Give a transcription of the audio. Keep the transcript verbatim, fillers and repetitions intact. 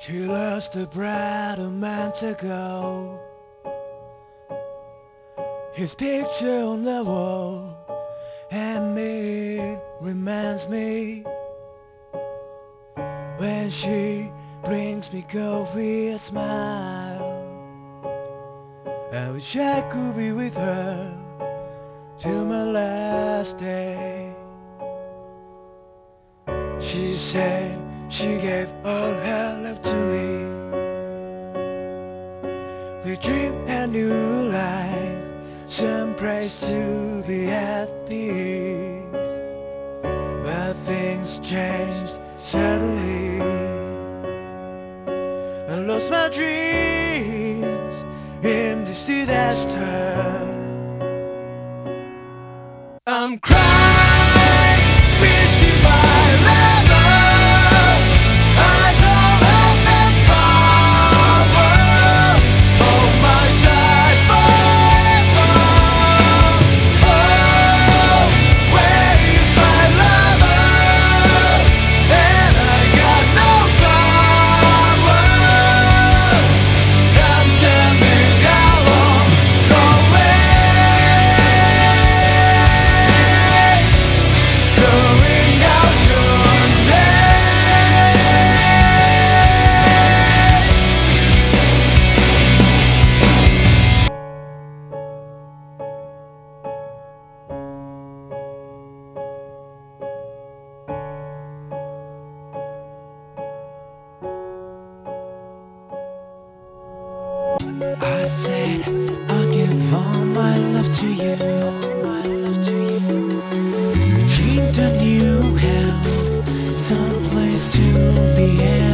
She lost a bride a month ago. His picture on the wall, and it reminds me when she brings me coffee, a smile. I wish I could be with her till my last day. She said she gave all her love to me. We dreamed a new life, some place to be at peace. But things changed suddenly. I lost my dreams in this disaster. I'm crying, missing my lover. I don't have the power on my side forever. Oh, where is my lover? And I got no power. I'm standing alone, nowhere. Going out your name. I said I'll give all my love to you. We dreamed a new house, some place to be at.